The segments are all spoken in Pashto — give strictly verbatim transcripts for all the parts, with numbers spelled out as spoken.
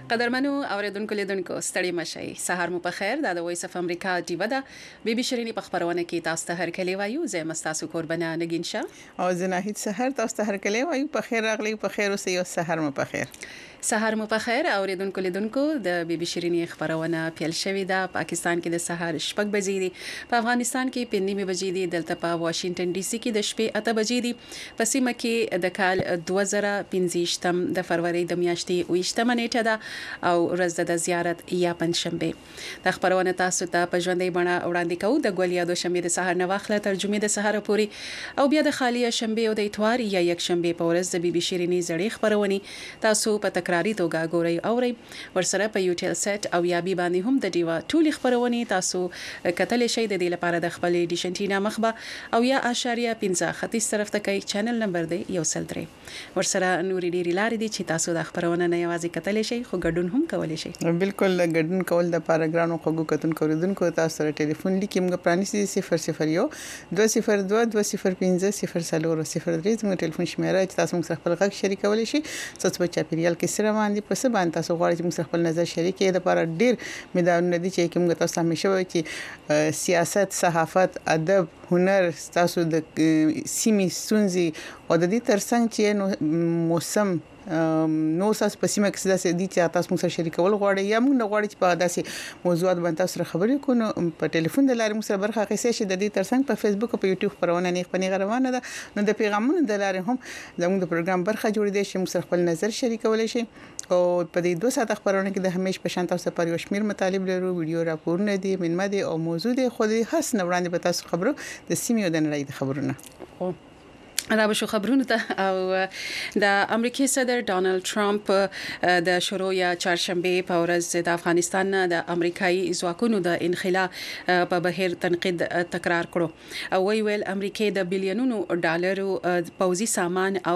قدرمنو اوریدونکو لیدونکو ستړي مشي سهار مو په خیر دا د وایس اف امریکا ټي ودا بي بي شيريني په خبرونه کې تاسو ته هر کلی وایو زه مستاسو قربانه نگینشا او زناهید سحر تاسو ته هر کلی وایو په خیر راغلی په خیر اوسې او سحر مو په خیر سهار مو په خیر اوریدونکو لیدونکو د بي بي شيريني خبرونه پیل شوې ده پاکستان کې د سهار شپږ بجې دي په افغانستان کې پنځه بجې دي دلته په واشنگټن ډي سي کې د شپې اته بجې دي په سیمه کې د کال دوه زره پنځه د فروری د میاشتې ویشتمه نیټه ده او ورځ د زیارت یا پنځشنبه د خبرونه تاسو ته په ژوندۍ بڼه وړاندې کوو د ګولیا د شنبه د سهار نه واخله ترجمه د سهار پوري او بیا د خالیه شنبه او د اتوار یا یک شنبه په ورځ د بي بي شيريني زړې خبرونه تاسو په تکراری توګه ګورئ اورئ ورسره په یوټیل سیټ او یا بي باندې هم د ډیوا ټولي خبرونه تاسو کتلې شئ د دې لپاره د خپل ډیشنټینا مخبه او یا اشاریه پنځه ختیځ طرف ته کوي چینل نمبر دی یو سل درې ورسره نوري ډیری لارې دي چې تاسو د خبرونه نه یوازې کتلې شئ خو ګډون هم کولای شئ بالکل ګډون کول د پاراګرانو خوګو کتون کوریدونکو تاسو سره ټلیفون لیکي موږ پرانیسي صفر صفر یو دوه صفر دوه دوه صفر پنځه صفر صفر صفر درې زموږ ټلیفون شمیره چې تاسو موږ خپل غږ شریکولی شئ تاسو په چاپیریال کې سره باندې په څه باندې تاسو غواړئ چې موږ خپل نظر شریک کړئ د لپاره ډیر میدانونه دي چې موږ تاسو همیشه وایي چې سیاست صحافت ادب هنر تاسو د سیمې ستونزې او د دې ترڅنګ چې موسم نو ساس په سیمه کې داسې دي چې تاسو موږ سره شریکول غواړئ یا موږ نه غواړئ چې په داسې موضوعات باندې تاسو سره خبرې کوو په ټلیفون د لارې موږ سره برخه اخیستئ شي د دې ترڅنګ په فیسبوک او په یوټیوب خبرونه نه خپنی روانه ده نو د پیغامونو د لارې هم زموږ د پروګرام برخه جوړې دي چې موږ سره خپل نظر شریکولای شي او په دې دوه ساعت خبرونه کې د همیش په شان تاسو پر یو شمیر مطالب لرو ویډیو راپورونه دي منمه دي او موضوع دي خو دې خاص نه وړاندې به تاسو خبرو د سیمې او د نړۍ د خبرونه دا به شو خبرونه ته او د امریکای صدر ډونالد ټرمپ د شروع یا چهارشنبه په ورځ د افغانستان د امریکایي ځواکونو د انخلا په بهیر تنقید تکرار کړو او وی ویل امریکای د بلیونونو ډالرو پوځي سامان او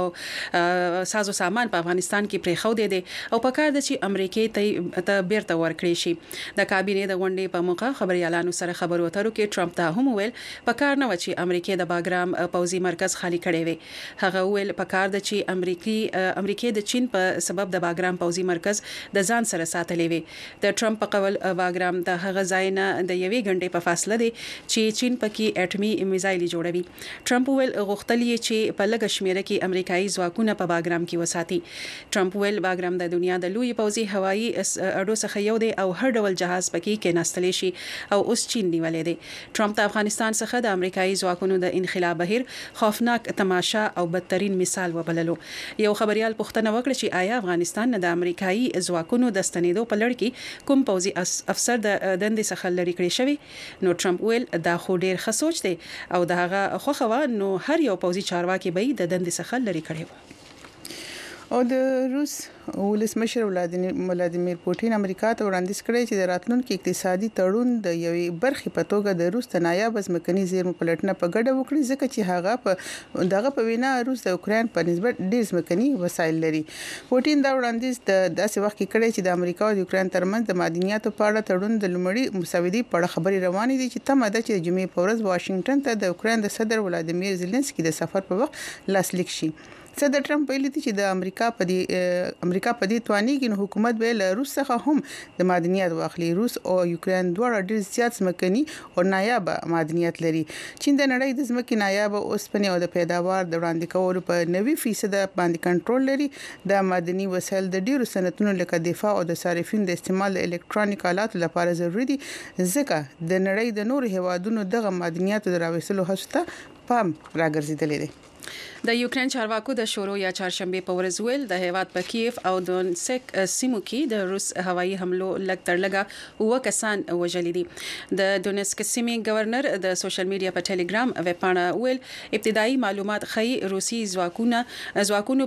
سازو سامان په افغانستان کې پرېخو دي او په کار د چې امریکای ته بیرته ورکړي شي د کابینه د غونډې په موقع خبريالانو سره خبرو اترو کې ټرمپ ته هم ویل په کار نه و چې امریکای د باګرام پوځي مرکز خالی کړي هغه ویل په کار د چې امریکای امریکای د چین په سبب د باګرام پوځي مرکز د ځان سره ساتلې وي د ټرمپ په قول باګرام د هغه ځای نه د یوې غنډې په فاصله دي چې چین پکې اټمي میزایل جوړوي ټرمپ ویل غوښتل چې په لږ شمیره کې امریکایي ځواکونه په باګرام کې وساتي ټرمپ ویل باګرام د دنیا د لوی پوځي هوایي اډو څخه یو دی او هر ډول جهاز پکې کې نستلی شي او اوس چین نیولې دی ټرمپ د افغانستان څخه د امریکایي ځواکونو د انخلا بهیر خوفناک تماشا او بدترین مثال وبللو یو خبريال پوښتنه وکړه چې آیا افغانستان نه د امریکایي ځواکونو د ستنېدو په لړ کې کوم پوځي افسر د دندې څخه لري کړی شوی نو ټرمپ ویل دا خو ډیر ښه سوچ دی او دا هغه خوخه نو هر یو پوځي چارواکي به د دندې څخه لري کړی او د روس ولسمشر ولادیمیر پوټین امریکا ته وړاندیز کړی چې د راتلونکي اقتصادي تړون د یوې برخې په توګه د روس د نایاب ځمکني زیرمو پلټنه په ګډه وکړي ځکه چې هغه په دغه په وینا روس د اوکرين په نسبت ډېر ځمکني وسایل لري پوټین دا وړاندیز د داسې وخت کې کړی چې د امریکا او د اوکرين ترمنځ د معدنیاتو په اړه تړون د لومړي مساوي په اړه خبري روانې دي چې تمه ده چې د جمعې په ورځ واشنگټن ته د اوکرين د صدر ولادیمیر زيلنسکي د سفر په وخت لاسلیک شي صدر ټرمپ ویلي چې د امریکا په دې امریکا په دې توانیږي نو حکومت به له روس څخه هم د معدنیات واخلي روس او یوکرين دواړه ډېر زیات ځمکني او نایاب معدنیات لري چین د نړۍ د ځمکې نایاب اوسپنې او د پیداوار د وړاندې کولو په نوي فیصد باندې کنټرول لري د معدني وسایل د ډیرو صنعتونو لکه دفاع او د صارفین د استعمال د الکترونیک آلاتو لپاره ضروري دي ځکه د نړۍ د نورو هیوادونو دغه معدنیاتو د راوېستلو هڅو ته پام راګرځیدلی دی د یوکرين چارواکو د شروع یا چهارشنبه په ورځ ویل د هیواد په کیف او دونسک سیمو کې د روس هوایي حملو لګ تر لګه و کسان وژل دي د دونسک سیمې گورنر د سوشل میډیا په ټلګرام ویب پاڼه ویل ابتدایي معلومات ښيي روسي ځواکونه ځواکونو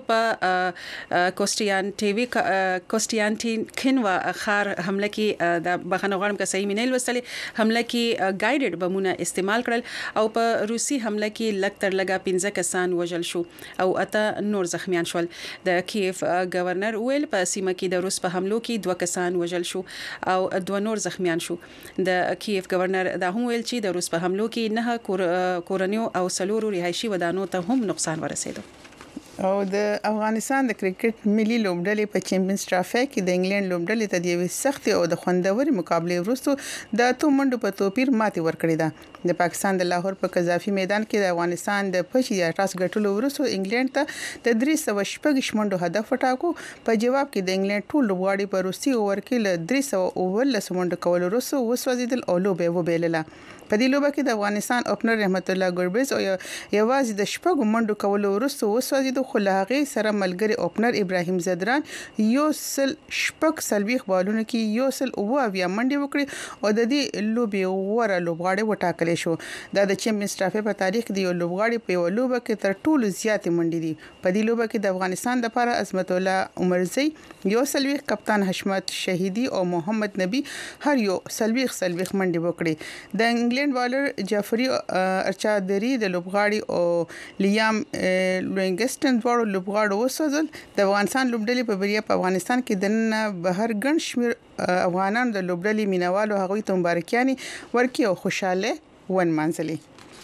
په کوستیانټیوي کوستیانټینکینوا خار حمله کې د بخنه غړم کا صحیح مینل وسلې حمله کې ګایډډ بمونه استعمال کړل او په روسي حمله کې لګ تر لګه پنځه کسان وژل شو او اته نور زخمیان شول د کیف گورنر ویل په سیمه کې د روس په حملو کې دوه کسان وژل شو او دوه نور زخمیان شو د کیف گورنر دا هم ویل چې د روس په حملو کې نه کورنیو او سلورو رهایشي ودانو ته هم نقصان ورسېدو او د افغانستان د کرکټ ملي لوبډلې په چیمپionز ټرافي کې د انګلند لوبډلې ته د یوې سختې او د خوندوري مقابله وروسته د اتو منډو په توپیر ماتې ورکړې ده. د پاکستان د لاهور په قذافي میدان کې د افغانستان د پچی یا ټاس ګټلو وروسته انګلند ته د درې سوه شپږ منډو هدف وټاکو. په جواب کې د انګلند ټول لوبغاړي په روسي اوور کې له درې سوه اوولس منډو کولو وروسته وسوځیدل او لوبه وبېلله. په دې لوبه کې د افغانستان اوپنر رحمت الله ګربز او یوازې د شپږ منډو کولو وروسته وسوځیدو، خو له هغې سره ملګری اوپنر ابراهیم زدران یو سل شپږ سلويخ بالونو کې یو سل اوه اویا منډې وکړې او د دې لوبې غوره لوبغاړی وټاکل شو. دا د چیمپionز ټرافي په تاریخ کې یو لوبغاړی په یو لوبه کې تر ټولو زیاتې منډې دي. په دې لوبه کې د افغانستان لپاره عظمت الله عمرزی یو سلويخ، کپتان حشمت شهیدی او محمد نبی هر یو سلويخ سلويخ منډې وکړې. د انګلند بالر جعفری ارچادری د لوبغاړي او لیام لوینګسټن دواړو لوبغاړو وسوځل. د افغانستان لوبډلې په بریه په افغانستان کې د بهر ګڼ شمیر افغانان د لوبډلې مینوالو هغوی ته مبارکیاني ورکړي او خوشاله ونمانځلي.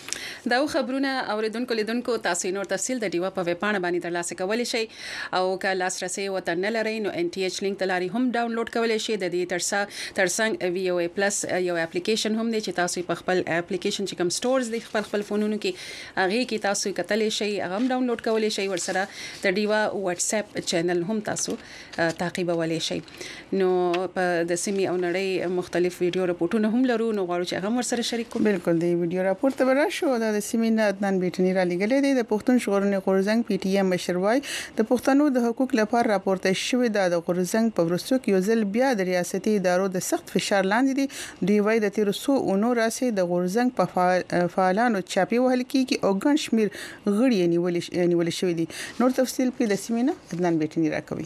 دا خبرونه اوریدونکو لیدونکو تاسو نور تفصیل د ډیوا په ویب پاڼه باندې ترلاسه کولی شئ او که لاسرسي وته نه لرئ نو ان ټي ایچ لینک تلاري هم ډاونلوډ کولی شئ. د دې ترڅنګ ترڅنګ وی او ای پلس یو اپلیکیشن هم دی چې تاسو په خپل اپلیکیشن چې کوم سٹورز دی خپل خپل فونونو کې هغه کې تاسو کتلی شئ، هغه هم ډاونلوډ کولی شئ. ورسره د ډیوا واتس اپ چینل هم تاسو تعقیبولی شئ. نو په د سیمې او نړۍ مختلف ویډیو راپورټونه هم لرو، نو غواړو چې هغه ورسره شریک کړو. بالکل دی ویډیو راپورټ ته راشو. د سیمینار عدنان بیٹنی را لګلې دی. د پښتون ژغورنې غورزنګ پی ټی ایم مشروای د پښتنو د حقوق لپاره راپورته شوې ده. د غورزنګ په ورستو کې یو ځل بیا د ریاستي ادارو د سخت فشار لاندې دي. دوی وايي د تیر څو اونو راځي د غورزنګ په فعالانو چاپی وهل کیږي او ګڼ شمیر غړي نیول نیول شوې دي. نور تفصیل په د سیمینار عدنان بیٹنی راکوي.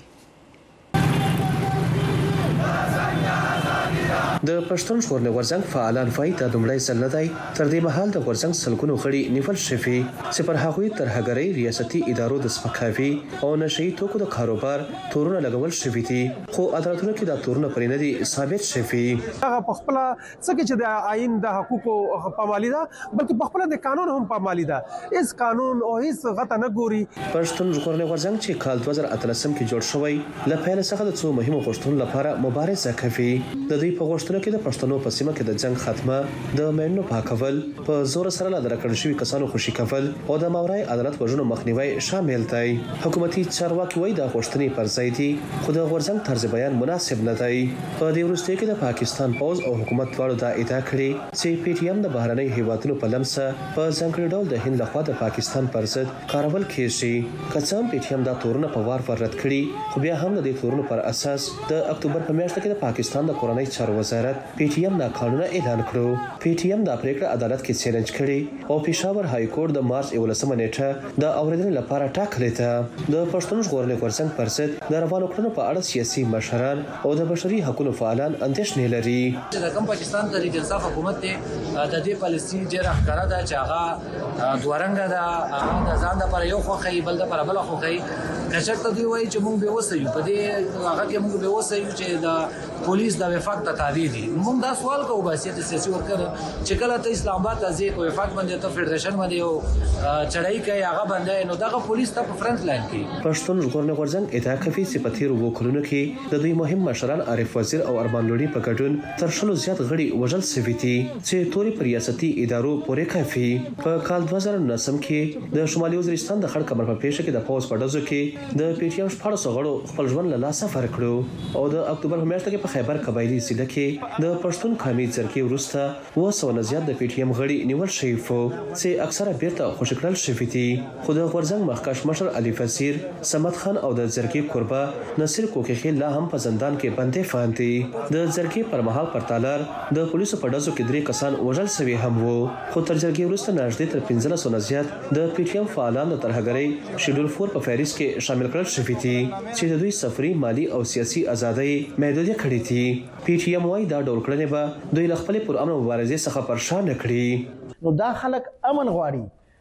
د پښتون ژغورنې غورځنګ فعالان فای ته دومړی ځل نه دی تر دې مهال د غورځنګ سلګونو غړي نیول شوي چې پر هغوی تر هغري ریاستي ادارو د سپکاوي او نشئی توکو د کاروبار تورونه لګول شوي دي، خو عدالتونو کې دا تورونه پرې نه دي ثابت شوي. هغه په خپل څه کې چې د آئین د حقوقو پامالي ده بلکې په خپل د قانون هم پامالي ده. هیڅ قانون او هیڅ غته نه ګوري. پښتون ژغورنې غورځنګ چې کال دوه زره اتلسم کې جوړ شوی ل پیل څخه د څو مهمو غوښتنو لپاره مبارزه کوي. د دوی په غوښتنو کې د پښتنو په سیمه کې د جنگ خاتمه، د مېنو پاکول، په زور سره لا درکړل شوی کسانو خوشي کول او د ماورای عدالت وژنو مخنیوي شامل دی. حکومتي چارواکي وایي د غوښتنې پر ځای دي، خو د غورځنګ طرز بیان مناسب نه دی. په دې وروستیو کې د پاکستان پوز او حکومت دواړو دا ادعا کړې چې پی ټی ایم د بهرنۍ هیوادونو په لمسه په ځانګړي ډول د هند لخوا د پاکستان پر ضد کارول کیږي. که څه هم پی ټی ایم دا تورونه په وار ور رد کړي، خو بیا هم د دې تورونو پر اساس د اکتوبر په میاشت کې د پاکستان د کورنۍ چارو وزارت پی ټی ایم دا قانون اعلان کړو. پی ټی ایم دا پریکړه عدالت کې چیلنج کړي او پېښور های کورټ د مارچ یولسمه نیټه د اوریدنې لپاره ټاکلې ده. د پښتون ژغورنې غورځنګ پر ضد د روانو کړنو په اړه سیاسي مشران او د بشري حقوقو فعالان اندېښنې لري. د کوم پاکستان تحریک انصاف حکومت ته د دې پالیسي ډیره ښکاره ده چې هغه دوارنګ ده، هغه د ځان لپاره یو خوخی بل د لپاره بل خوخی. کچته دی وایي چې موږ به وسایو په دې هغه کې موږ به وسایو چې د پولیس د وفاق ته تابع دي. موږ دا سوال کوو باسیت سیاسي ورکر چې کله ته اسلام آباد ته ځې په وفاق باندې ته فدریشن باندې یو چړای کوي هغه باندې نو دغه پولیس ته په فرنٹ لاین کې. پښتون ژغورنې غورځنګ ادعا کوي چې په تیرو وکړونو کې د دوی مهم مشران عارف وزیر او ارمان لوڼي په ګډون تر شلو زیات غړي وژل شوي دي چې توري پر ریاستي ادارو پورې کافي. په کال دوه زره نهم کې د شمالي وزیرستان د خړ کمر په پیښه کې د پوز په ډزو کې د پی ټی ایم شپږ سوه غړو خپل ژوند له لاسه ورکړو او د اکتوبر په میاشت کې په خیبر قبایلی سیمه کې د پښتون قومي جرګې وروسته اوه سوه نه زیات د پی ټی ایم غړي نیول شوي وو چې اکثره بیرته خوشي کړل شوي دي. خو د غورځنګ مخکښ مشر علي وزیر، صمد خان او د جرګې کوربه نصیر کوکیخیل لا هم په زندان کې بندي فان دي. د جرګې پر مهال پر تالار د پولیسو په ډزو کې درې کسان وژل شوي هم وو. خو تر جرګې وروسته نږدې تر پنځلسو نه زیات د پی ټی ایم فعالان د ترهګرۍ شیډول فور په فهرست کې شامل کړل شوي دي چې د دوی سفري، مالی او سیاسي ازادۍ محدودې کړې دي. پی ټی ایم وايي دا ډول کړنې به دوی له خپلې پرامن مبارزې څخه پر شا نه کړي. نو دا خلک امن غواړي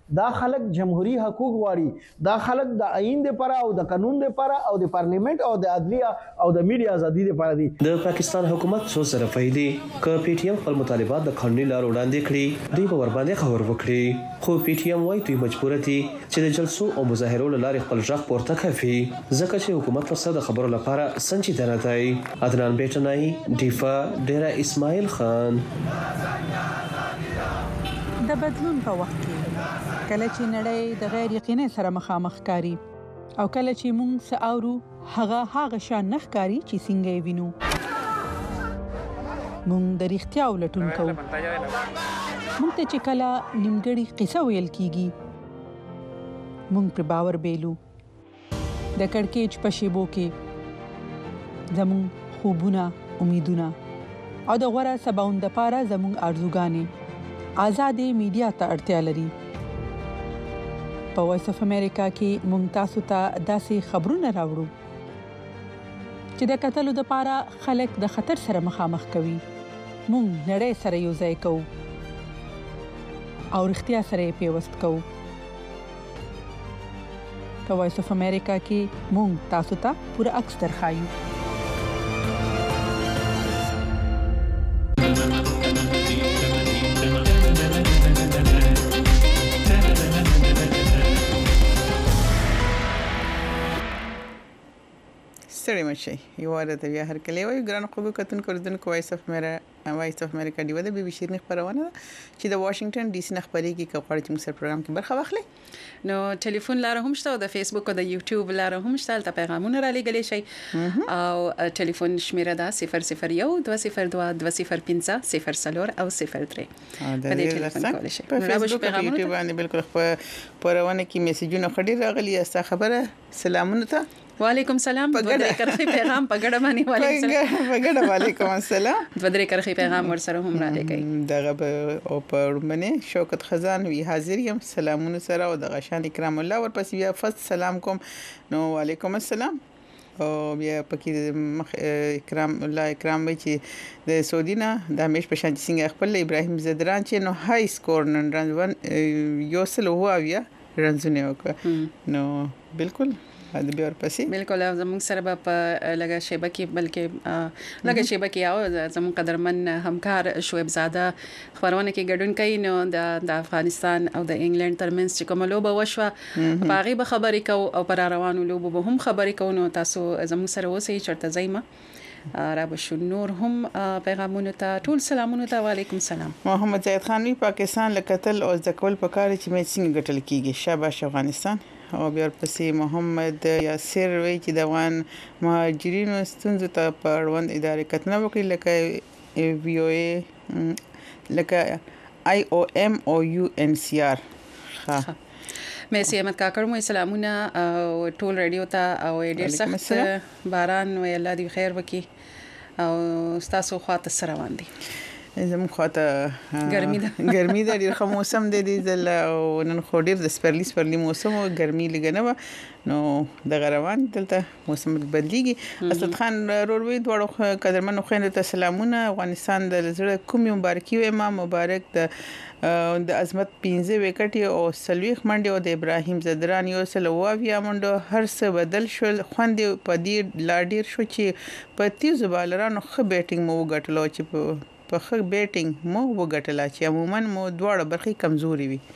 دا خلک جمهوریت حقوق غواړي دا خلک د آئین لپاره او د قانون لپاره او د پارلیمنت او د عدلیه او د میډیا ازادي لپاره دي د پاکستان حکومت څو سره فایدي ک پی ټی ایم خپل مطالبات د قانوني لارو وړاندې کړي دوی به ور باندې خبر وکړي خو پی ټی ایم وايي دوی مجبور دي چې د جلسو او مظاهرو لارې خپل ځخ پورته کوي ځکه چې حکومت ورسره د خبرو لپاره سنجیدنه دی. عدنان بیٹنائی ډیفا ډیرا اسماعیل خان. د بدلون په وخت کې کله چې نړۍ د غیر یقیني سره مخامخ کاری او کله چې موږ ساورو هغه هغه شان نخکاری چې څنګه وینو موږ د اړتیا ولټون کوو موږ ته چې کله نیمګړی قصه ویل کیږي موږ پر باور بیلو د کڑکېچ په شیبو کې زمون خوبونه امیدونه او د غوړه سباوند لپاره زمون ارزوګانې آزادې میډیا ته اړتیا لري. په وایس اف امریکا کې مونږ تاسو ته داسې خبرونه راوړو چې د قتلو لپاره خلک د خطر سره مخامخ کوي. مونږ نړۍ سره یو ځای کوو او اړتیا سره پیوست کوو. په وایس اف امریکا کې مونږ تاسو ته پوره عکس درخایو. ستړي مشي یو واره د بیا هر کله وي ګران خو کتون کوردن کو وایس اف میرا وایس اف امریکا دی د بي بي شيرني خبرونه چې د واشنگټن ډي سي خبري کې کوړ چې موږ پروګرام کې برخه واخلې نو ټلیفون لاره هم شته او د فیسبوک او د یوټیوب لاره هم شته تل پیغامونه را لګلې شي او ټلیفون شمیره ده صفر صفر یو دوه صفر دوه دوه صفر پنځه صفر صفر او صفر درې په دې ټلیفون کولای شي په فیسبوک او یوټیوب باندې بالکل په پرونه کې میسجونه خډي راغلي استا خبره سلامونه ته وعلیکم سلام بدرې کرخي پیغام پګړه باندې وعلیکم سلام پګړه وعلیکم السلام بدرې کرخي پیغام ورسره هم را لګي دغه او په باندې شوکت خزان وی حاضر یم سلامونه سره او د غشان اکرام الله ورپسې بیا فست سلام کوم نو وعلیکم السلام او بیا پکې اکرام الله اکرام وی چې د سعودینا د همیش په شان څنګه خپل ابراهیم زدران چې نو های سکور نن رنځون یو سل هوا بیا رنځونه وکړه نو بالکل د بیا ورپسې بالکل زموږ سره په لګه شیبه کې بلکې لګه شیبه کې او زموږ قدرمن همکار شعیب زاده خبرونه کې ګډون کوي نو د افغانستان او د انګلند ترمنځ چې کوم لوبه وشوه باغی به خبرې کو او پر روانو لوبه به هم خبرې کو نو تاسو زموږ سره اوسئ چرته زایمه را بشو نور هم پیغامونه ته ټول سلامونه ته وعلیکم سلام. محمد زید خان وی پاکستان لکتل او ځکول پکاره چې مې څنګه ګټل کیږي شاباش افغانستان او بیا پسې محمد یاسر وی چې د افغان مهاجرینو ستونزو ته په اړوند ادارې کتنه وکړي لکه وی او ای لکه آی او ایم او یو ان سی آر ها مې سي احمد کاکړ مو سلامونه او ټول رادیو ته او ډیر سخت باران وی الله دې خیر وکړي او تاسو خواته سره روان دي زموږ خواته ګرمي ده ګرمي ده ډیر ښه موسم دی د او نن خو ډیر د سپرلی سپرلی موسم او ګرمي لګنه نو د غروان دلته موسم بدلیږي. اسد خان روروي دوړو قدرمن خويند ته سلامونه افغانستان د زړه کوم مبارکي و ما مبارک د د عظمت پنځه وکټي او سلويخ منډي او د ابراهيم زدران یو سلواویا منډو هر څه بدل شول خوند په دې لا ډیر شو چې په تیزو بالرانو خ بیټینګ مو غټلو چې په خ بیټینګ مو وګټلا چې عموما مو دواړه برخي کمزوري وي.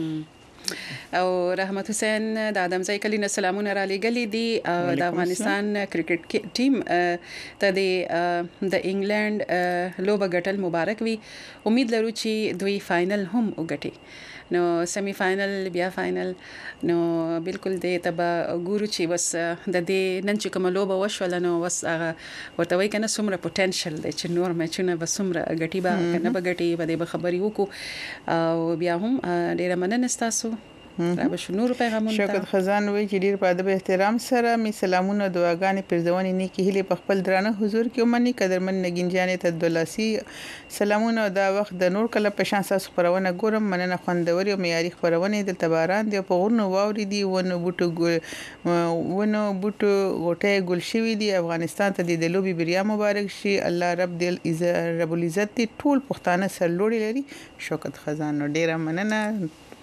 او رحمت حسین د ادمزای کلینه سلامونه را لګلې دي د افغانستان کرکټ ټیم ته د انګلند لوبه ګټل مبارک وي امید لرو چې دوی فائنل هم وګټي نو سیمی فائنل بیا فائنل نو بالکل دې تبا ګورو چې بس د دې نن چې کوم لوبه وشول نو بس هغه ورته وای کنه سمره پوتنشل دی چې نور میچونه به سمره غټي به کنه به غټي به د خبري وکړو او بیا هم ډیره مننه تاسو را به شنور پیغامونه شوکت خزان وی چې ډیر په ادب احترام سره می سلامونه دعاګانې پرځونی نیکی هلي په خپل درانه حضور کې ومني قدرمن نګینجانې ته دولاسي سلامونه دا وخت د نور کله په شان ساس خبرونه ګورم مننه خوندوري او معیاري خبرونه د تباران دی په غورنو واوري دی ونه بوټو ونه بوټو غټه ګل شوی دی افغانستان ته د لوبي بریا مبارک شي الله رب دې رب العزت ټول پښتانه سرلوړي لري. شوکت خزان ډیره مننه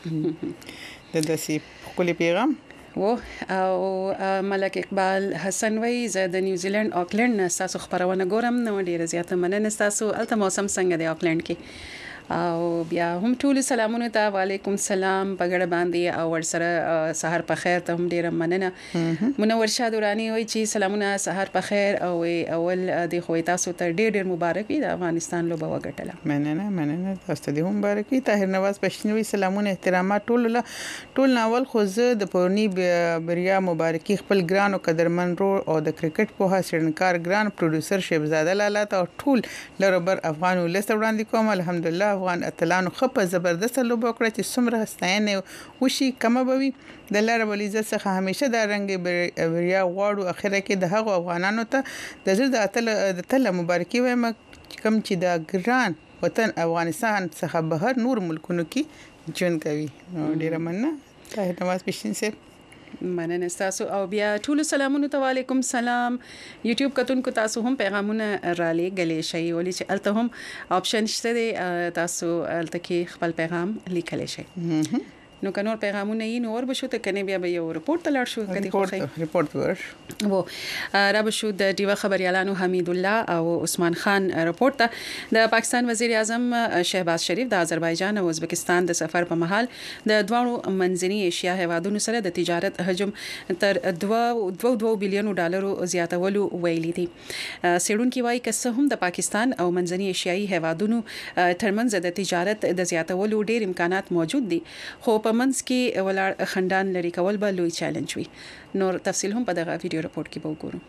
د داسې خپل پیغام و او ملک اقبال حسن وی زه د نیوزیلند آکلند تاسو خبرونه ګورم نو ډیره زیاته مننه تاسو الته موسم څنګه دی آکلند کې او بیا هم ټول سلامونه ته وعلیکم السلام پګړه باندې او ور سره سحر په خیر ته هم ډیره مننه منور شاه دورانی وی چې سلامونه سحر په خیر او اول د خو تاسو ته ډیر ډیر مبارک وي د افغانستان لوبه وګټله مننه مننه تاسو ته هم مبارک وي طاهر نواز پښتنوي سلامونه احترامات ټول له ټول ناول خو زه د پورنی بریا مبارکي خپل ګران او قدرمن رو او د کرکټ په حسینکار ګران پروډوسر شهبزاده لاله او ټول لربر افغان ولست وړاندې کوم الحمدلله افغان اتلانو خپه زبردست لوب وکړه چې څومره ستاینه وشي کمه بوي د لاره ولې څخه همیشه د رنګ بریا غواړو اخره کې د هغو افغانانو ته د زړه د اتل د تل مبارکي وایم کوم چې د ګران وطن افغانستان څخه بهر نور ملکونو کې ژوند کوي ډیره مننه طاهر نواز پښتین سره مننه تاسو او بیا ټول سلامونه ته وعلیکم سلام یوټیوب کتونکو تاسو هم پیغامونه را لېږلې شي ولې چې الته هم آپشن شته تاسو الته کې خپل پیغام لیکلی شي نو کنور پیغامونه یې نور بشو ته کنه بیا به یو رپورت تلل شو کدي خو رپورت ور وو را بشو د دیوا خبريالانو حمید الله او عثمان خان رپورت د پاکستان وزیر اعظم شهباز شریف د آذربایجان او ازبکستان د سفر په مهال د دوه منځنی ایشیا هیوادونو سره د تجارت حجم تر دوه دوه بلین ډالرو زیاتولو ویلي دي سیډونکو وايي که هم د پاکستان او منځنی ایشیایي هیوادونو ترمنځ د تجارت د زیاتولو ډیر امکانات موجود دي خو په منځ کې ولر خندان لري کول به لوی چیلنج وي نور تفصیل هم په دغه ویډیو رپورت کې به وګورو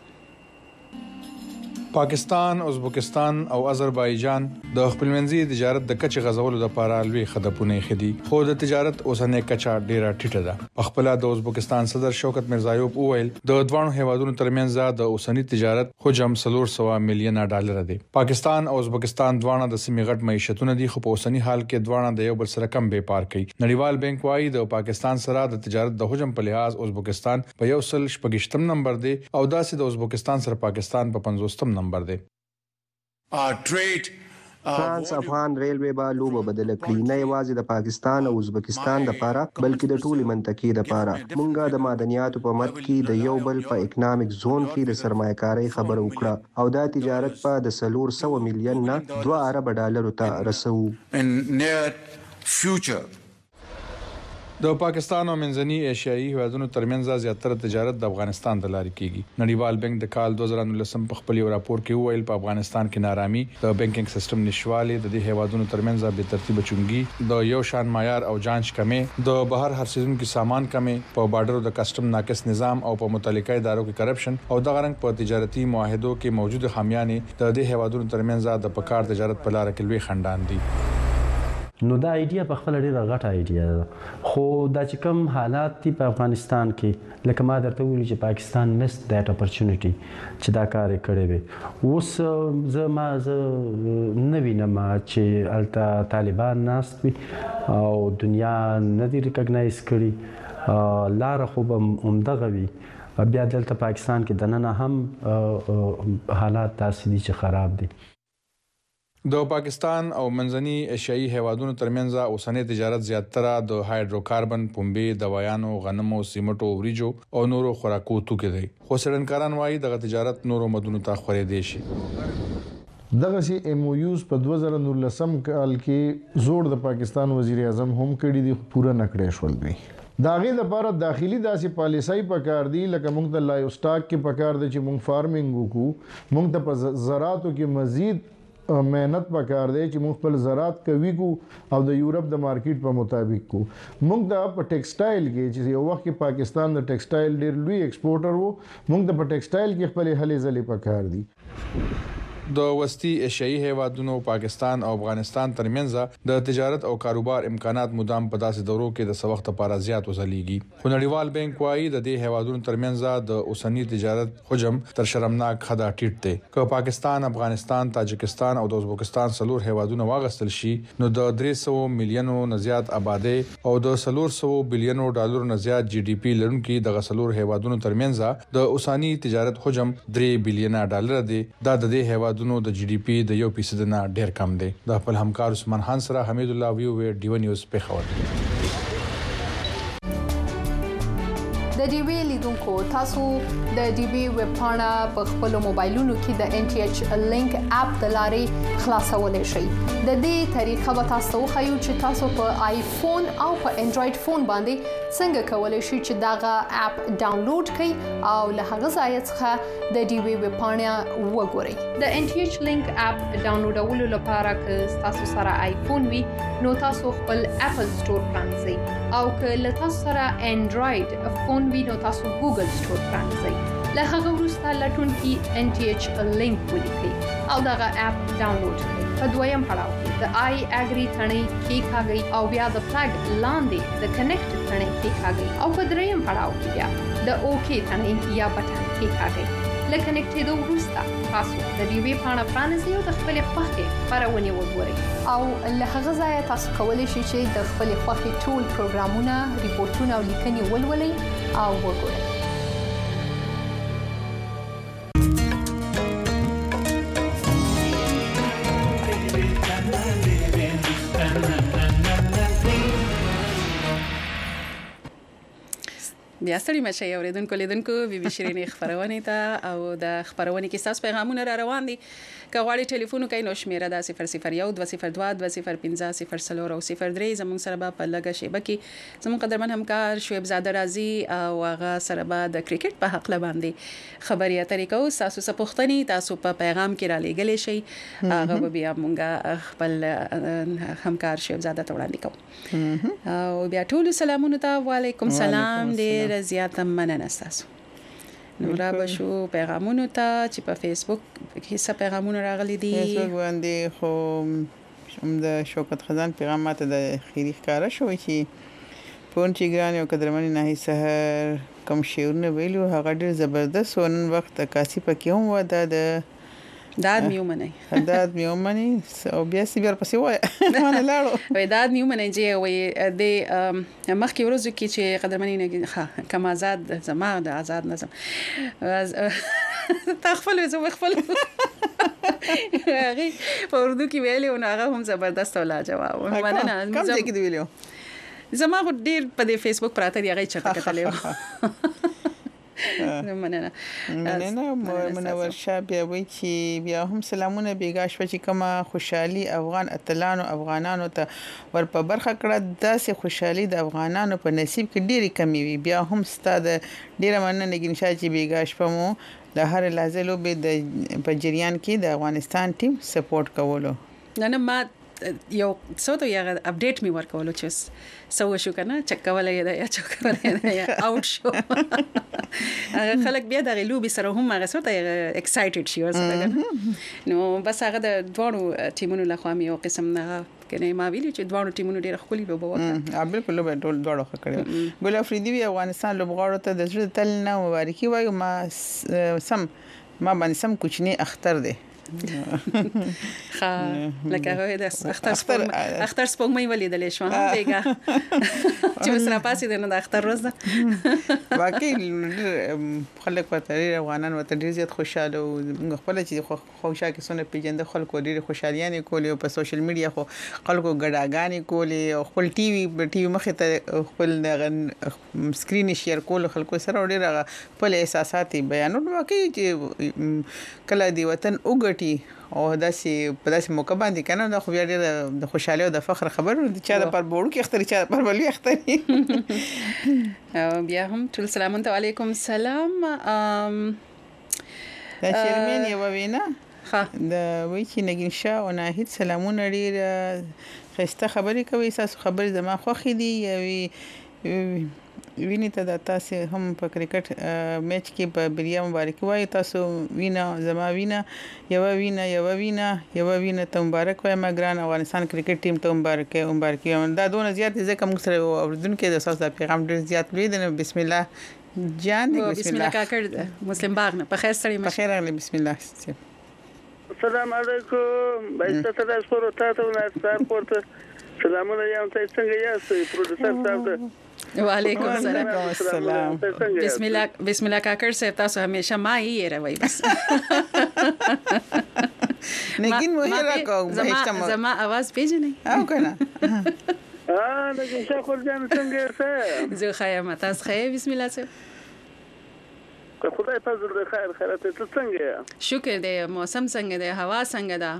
پاکستان، ازبکستان او آذربایجان د خپلمنځي تجارت د کچې غزولو لپاره لوی خدمتونه خدي خو د تجارت اوسنۍ کچه ډیره ټیټه ده. په خپل د ازبکستان صدر شوکت میرزایوف وویل د دوه هیوادونو ترمنځ د اوسنۍ تجارت حجم څلور سوه میلیون ډالر دی. پاکستان او ازبکستان دوه د سیمې غټ معیشتونه دي خو په اوسنۍ حال کې دوه د یو بل سره کم به پار کوي. نړیوال بانک وايي د پاکستان سره د تجارت د حجم په لحاظ ازبکستان په یو سل شپږشتم نمبر دی او داسې د ازبکستان سره پاکستان په پنځوستم نمبر دی. فرانس افغان ریلوے به لوبه بدل کړي نه یوازې د پاکستان او ازبکستان لپاره بلکې د ټولې منطقې لپاره. مونږه د معدنیاتو په مد کې د یو بل په اکونومیک زون کې د سرمایه‌کارۍ خبره وکړه او دا تجارت په د څلور سوه میلیون نه دوه ارب ډالرو ته رسو. د پاکستان او منځني ایشیایي هیوادونو ترمنځ زیاتره تجارت د افغانستان د لارې کیږي. نړیوال بانک د کال دوه زره نولسم په خپل یو راپور کې ویل په افغانستان کې نارامي د بانکینګ سیستم نشوالي د دې هیوادونو ترمنځ به ترتیب چونګي د یو شان معیار او جانچ کمې د بهر هر سیزن کې سامان کمې په بارډر د کسٹم ناقص نظام او په متعلقه ادارو کې کرپشن او د غرنګ په تجارتي معاهدو کې موجود خامیانې د دې هیوادونو ترمنځ د پکار تجارت په لار کې لوی خندان دي. نو دا ایډیا په خپل ډیره غټه ایډیا ده خو دا چې کوم حالات دي په افغانستان کې لکه ما درته ویل چې پاکستان مس دیٹ اپورچونټی چې دا کار کړی دی اوس زه ما زه نه وینم چې الته طالبان ناست وي او دنیا نه دی ریکګنایز کړي لار خو به همدغه وي بیا دلته پاکستان کې دننه هم حالات داسې دي چې خراب دي. د پاکستان او منځني ایشیایي هیوادونو ترمنځ اوسنۍ تجارت زیاتره د هایدروکاربن، پنبې، دوايانو، غنمو، سیمټو، وریجو او نورو خوراکو توکي دي. خو څېړنکاران وايي دغه تجارت نورو مدونو ته خورېدی شي. دغه سي ایم او یوز په دوه زره نولسم کال کې زوړ د پاکستان وزیر اعظم هم کړی دی پوره نکړې شول دی. دا غي لپاره داخلي داسې پالیسۍ پکار دی لکه موږ د لایو سٹاک کې پکار دی چې موږ فارمینګ وکړو موږ د په زراعتو کې مزید مهنت پکار دی چې موږ خپل زراعت کوي کو او د یورپ د مارکیټ په مطابق کو. موږ د په ټیکسټایل کې چې یو وخت کې پاکستان د ټیکسټایل ډیر لوی ایکسپورټر وو موږ د په ټیکسټایل کې خپل هلې ځلې پکار دي. د وسطي ایشیایي هیوادونو پاکستان او افغانستان ترمنځ د تجارت او کاروبار امکانات مدام په داسې دورو کې د سوخت لپاره زیات وزلیږي. خو نړیوال بانک وايي د دې هیوادونو ترمنځ د اوسنۍ تجارت حجم تر شرمناک حد ټیټ دی. که پاکستان، افغانستان، تاجکستان او د ازبکستان څلور هیوادونه واغستل شي نو د درې سوه میلیونو نه زیات آبادی او د څلور سوه بلینو ډالرو نه زیات جی ډي پی لرونکي د څلور هیوادونو ترمنځ د اوسنۍ تجارت حجم درې بلین ډالر دی. دا د دې هیوادونو د جی ډي پی د یو فیصد نه ډیر کم دی. د خپل همکار عثمان خان سره حمید الله ویو ډیو نیوز په خبر. د ډي وی لیدونکو تاسو د ډي وی ویب پاڼه په خپل موبایلونو کې د ان ټي ایچ لینک اپ د لارې خلاصولای شئ. د دې طریقه به تاسو خو چې تاسو په آیفون او په انډراید فون باندې څنګه کولای شئ چې داغه اپ ډاونلوډ کړئ او له هغه ځای څخه د ډي وی ویب پاڼه وګورئ. د ان ټي ایچ لینک اپ ډاونلوډولو لپاره که تاسو سره آیفون وي نو تاسو خپل اپل سٹور پرانځئ او که له تاسو سره انډراید فون وي نو تاسو ګوګل سٹور پرانځئ. له هغه وروسته لټونکي ان ټي ایچ لینک ولیکئ او دغه اپ ډاونلوډ کړئ. په دویم پړاو کې د آی اګری ثنې کېکاږئ او بیا د فلګ لاندې د کنیکټ ثنې کېکاږئ او په دریم پړاو کې بیا د اوکی ثنې یا بټن کېکاږئ. له کنیکټېدو وروسته تاسو د ډي وی پاڼه پرانیزئ او د خپلې خوښې خپرونې وګورئ او له هغه ځایه تاسو کولی شئ چې د خپلې خوښې ټول پروګرامونه، ریپورټونه او لیکنې ولولئ او وګورئ. بیا ستړي مشه اوریدونکو لیدونکو بي بي شيرين خبرونه ته او د خبرونه کې تاسو پیغامونه را روان دي. که غواړئ ټلیفون وکړئ نو شمیره ده صفر صفر یو دوه صفر دوه دوه صفر پنځه صفر څلور او صفر درې. زموږ سره به په لږه شیبه کې زموږ قدرمن همکار شعیب زاده راځي او هغه سره به د کرکټ په حق باندې خبري اترې کوو. تاسو څه پوښتنې تاسو په پیغام کې را لېږلې شي هغه به بیا موږ خپل همکار شعیب زاده ته وړاندې کوو. او بیا ټول سلامونه ته وعلیکم سلام. ډېر زیاته مننه تاسو. نو را بشو پیغامونو ته چې په فیسبوک کې څه پیغامونه راغلي دي. فیسبوک باندې خو د شوکت خزان پیغام ماته د خیری ښکارا شو چې پون چې ګران یو قدرمن نه سحر کوم شعرونه ویلو هغه ډېر زبردست ونن وخت عکاسي پکې هم و د داد میو منی داد میو منی او بیا سی بیا پسې وای نه لاړو وای داد میو منی چې وای د مخکې ورځو کې چې قدرمنی نه ها کما آزاد زما د آزاد نظم تخفل زو خپل هغه په اردو کې ویلي او هغه هم زبردست ولا جواب مننه کوم ځای کې دی ویلو زما ډیر په فیسبوک پراته دی هغه چرته کتلې مننه مننه منور شاه بیا وی چې بیا هم سلامونه بیګا شو چې کما خوشحالي افغان اتلانو افغانانو ته ور په برخه کړه داسې خوشحالي د افغانانو په نصیب کې ډېری کمی وي. بیا هم ستاد ډیره مننه نګین شاه چې بیګا شپه مو له هر لازلو به د په جریان کې د افغانستان ټیم سپورټ کولو. نه نه ما یو څه ته یو اپډیټ می ورکولو چې سو شو کنه چک کولای دا یا چک کولای دا یا اوټ شو هغه خلک بیا د لوبي سره هم هغه څه ته ایکسایټډ شي ورسره نو بس هغه د دوړو ټیمونو لخوا مې یو قسم نه کنه ما ویل چې دوړو ټیمونو ډیره خولي به وکړه. بالکل به ټول دوړو خکړي ګل افریدي وی افغانستان لوبغاړو ته د زړه تل نه مبارکي وایو. ما سم ما باندې سم کوچنی اختر دی خا لکه هو د اختر سپوږ اختر سپوږمۍ ولیدلې شو هم دیګه چې وسره پاسې د نه اختر ورځ ده واقعي خلک په تاریخ افغانان وته ډیر زیات خوشاله او موږ خپل چې خوشا کې سونه پیجند خلکو ډیر خوشالیانه کولې په سوشل میډیا خو خلکو ګډاګانې کولې او خپل ټي وي ټي وي مخه ته خپل سکرین شیر کول خلکو سره ډیر خپل احساسات بیانول. واقعي چې کله دی وطن وګټي او داسې په داسې موقع باندې کنه دا خو بیا ډېر د خوشاله او د فخر خبر د چا د پر بوړو کې اختر چا پر بلوي اختر او بیا هم ټول سلامونه علیکم سلام. ام دا شرمین یو وینا ها د وی چې نګین شاه او ناهید سلامونه ډېر خسته خبرې کوي. تاسو خبرې زما خوښې دي یوي ویني ته د تاسو هم په کرکټ میچ کې په بریا مبارک وای. تاسو وینا زما وینا یو وینا یو وینا یو وینا ته مبارک وای. ما ګران افغانستان کرکټ ټیم ته مبارک مبارک یم. دا دونه زیات ځکه موږ سره اوردونکو د اساس د پیغام ډیر زیات لوي د بسم الله جان بسم الله کاکړ مسلم باغ نه په خیر سره په خیر اغلی بسم الله. السلام علیکم بایسته تاسو سره تاسو نه ستاسو پورته سلامونه یم. تاسو څنګه یاست پروډوسر صاحب؟ وعلیکم السلام. بسم الله بسم الله کاکړ صاحب تاسو همیشه ما یې راوي بس نګین مو هیرا کوم زما زما आवाज پیژنې او کنه اه نګین شاه خور جان څنګه یې زه خیام تاسو خیر بسم الله صاحب خدای فضل دی خیر خیرات ته څنګه شکر دی موسم څنګه دی هوا څنګه ده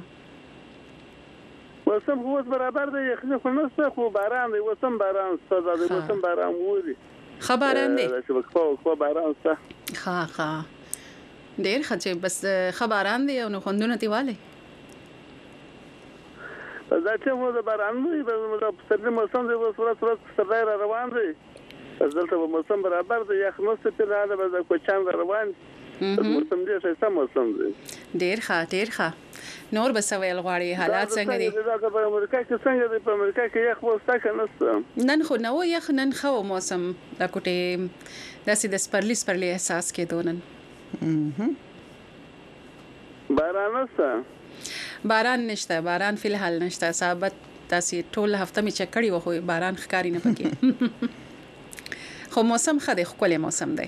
موسم خو برابر دی یخني خو نشته خو باران دی وسم باران ستاسو دی وسم باران ووري خبران دی چې خو خو باران ست ها ها ډیر خچې بس خبران دی او نو خوندونه دیواله دا چې مو د باران دی د پسرلي موسم دی وسره سره سره روان دی دلته موسم برابر دی یخ نشته په حاله به کوچان روان موسم دی څه موسم دی ډیر ښه ډیر ښه نور بسویل غواړي حالات څنګه دي دا په امریکا کې څنګه دی په امریکا کې یخ وستا کنه نن خو نو یخ نن خو موسم دا کوټه داسې د سپرلی سپرلی احساس کې دونن باران نشته باران نشته باران فی الحال نشته ثابت تاسې ټول هفته می چکړی و خو باران ښکاری نه پکې خو موسم خدای خو کله موسم دی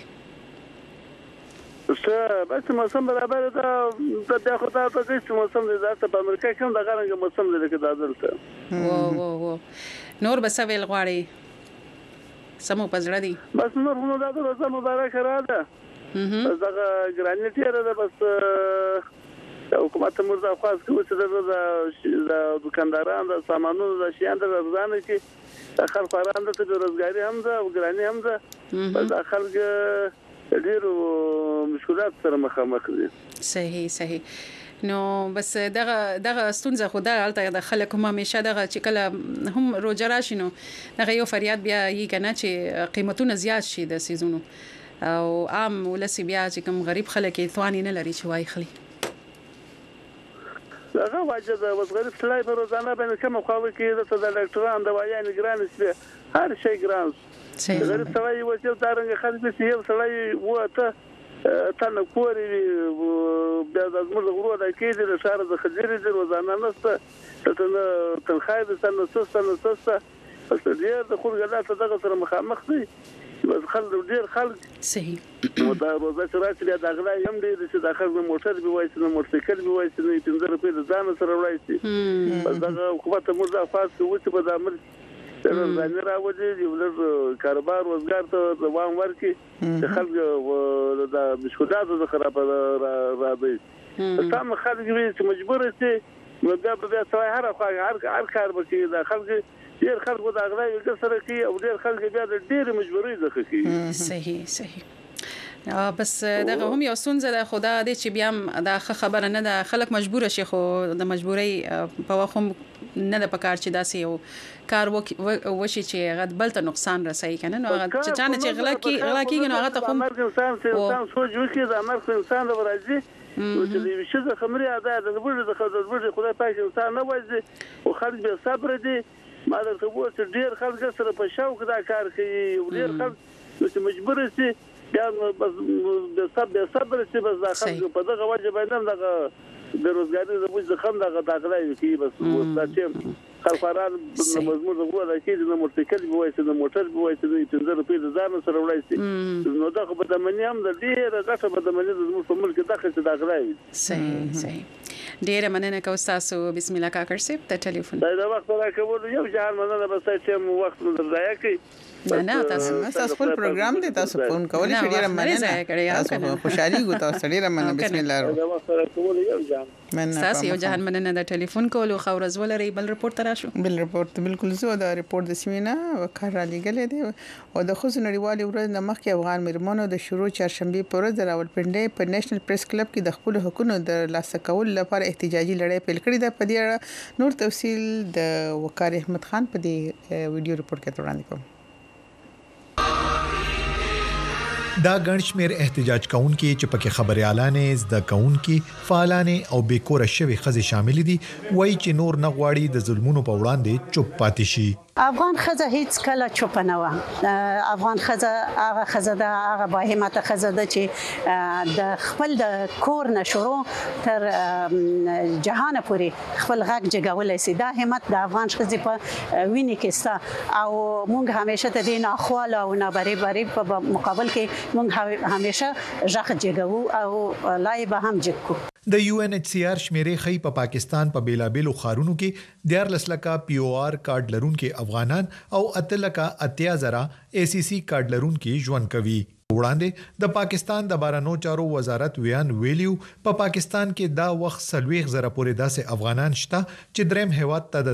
څه بس موسم برابر ده د خدای په دې موسم دی ځکه په امریکا کې هم د غرنګ موسم دی کې دادلته وو وو وو نور بسویل غواړي سمو پزړه دی بس نور نو دا د مبارک را ده دا ګرانیټ یې ده بس حکومت مرزا خاص کوي چې د دکانداران د سامانونو د شیان د ځانه کې د خلکو راند ته د روزګاری هم ده او ګرانی هم ده بس خلک ډیرو مشکلات سره مخامخ دي صحیح صحیح نو بس دغه دغه ستونزه خو دا الته د خلکو هم همیشه دغه چې کله هم روزه راشي نو دغه یو فریاد بیا یې کنه چې قیمتونه زیات شي د سیزونو او عام ولسی بیا چې کوم غریب خلک یې ثواني نه لري چې وای خلی هغه واجب د وزغری فلای په روزانه باندې کوم خو کې د ډاکټرانو د وایي ګران شي هر شي ګران صحیح غریب سړی و چې دارنګ خلک چې یو سړی وته تنه کوري بیا د زموږ غرو د کېدې د شهر د خجرې د روزانه نسته ته تنخواه د سن نسته نسته بس ډیر د خلګ دغه سره مخامخ دي بس خلک ډیر خلک صحیح نو دا روزه چې راځي د اغلا هم دي چې داخل د موټر به وایي چې موټر سایکل به وایي چې پنځه روپۍ د ځان سره وړای شي بس دا حکومت مرزا خاص کوي چې په دامر ځان راوځي یو لږ کاروبار روزګار ته دوام ورکړي چې خلک د مشکلاتو څخه راځي تاسو خلک چې مجبور دي نو دا به څه هر هر هر کار وکړي دا خلک ډیر خلکو د اغلا یو سره کوي او ډیر خلک بیا د ډیر مجبورۍ ځخه کوي صحیح صحیح بس دغه هم یو سنځه د خدا دې چې بیا دا خبره نه ده خلک مجبور شي خو د مجبورۍ په وخت نه د پکار چې داسې یو کار وشي چې غد بل ته نقصان رسوي کنه نو هغه چې چانه چې غلا کی غلا کیږي نو هغه ته کوم انسان انسان سوچ وکړي دا مرګ انسان د ورځي نو چې دې شي د خمري ادا د بوج د خدای خدای پاک انسان نه وځي او خلک به صبر دي ما درته وویل چې ډیر خلک سره په شوق دا کار کوي ډیر خلک چې مجبور شي یا بس د صبر صبر شي بس دا خلک په دغه وجه باندې دغه د روزګاری د بوج د خم دغه داخلي کوي بس دا چې خلفاران مضمون دغه د کې د موټرسایکل به وایي د موټر به وایي د پنځه روپۍ د ځان سره وړای شي نو دا خو په دمنې هم د ډیره غټه په دمنې د زموږ په ملک دغه څه داخلي صحیح صحیح ډیره مننه کوم تاسو بسم الله کاکر صاحب ته ټلیفون دا وخت راکول یو جهان مننه بس چې مو وخت مو ضایع کړی نه تاسو تاسو خپل پروګرام دی تاسو فون کولای شئ ډیره مننه تاسو خوشحالي غو تاسو ډیره مننه بسم الله دا وخت راکول یو جهان تاسو یو جهان مننه د ټلیفون کولو خو ورځ ولري بل رپورټ تراشو بل رپورټ بالکل زه دا رپورټ د سیمینه وکړه لګلې دی او د خصوصي نړیوالې ورځ د مخکې افغان مرمنو د شروع چهارشنبه پر ورځ د راولپنډي په نېشنل پریس کلب کې د خپل حقوقو د لاسه کول لپاره احتجاجي لړۍ پیل کړې ده په دې اړه نور تفصيل د وقار احمد خان په دې ویډیو رپورټ کې وړاندې کوم دا ګڼشمیر احتجاج کونکي چې پکې خبريالانه زده کونکي فعالانه او بیکور شوی خزي شامل دي وایي چې نور نه غواړي د ظلمونو په وړاندې چوپ پاتې شي افغان خزه هیڅ کله چوپ نه و افغان خزه هغه خزه د هغه باهمته خزه د چې د خپل د کور نشورو تر جهان پورې خپل غږ جګولای سي دا همت د افغان خزه په ویني کې ستا او مونږ همیشه د دین اخواله او نه بری بری په مقابل کې مونږ همیشه ژغ جګو او لای به هم جګو د یو ان ایچ سی آر شمیرې خې په پاکستان په بیلابیلو خارونو کې د لسلکا پی او آر کارت لرونکو افغانان او اتلکا اتیا زرا ای سی سی کارت لرونکو ژوند کوي وړاندې د پاکستان د بهرنیو چارو وزارت ویان ویلیو په پا پاکستان کې دا وخت سلويخ زره پورې داسې افغانان شته چې دریم هیواد ته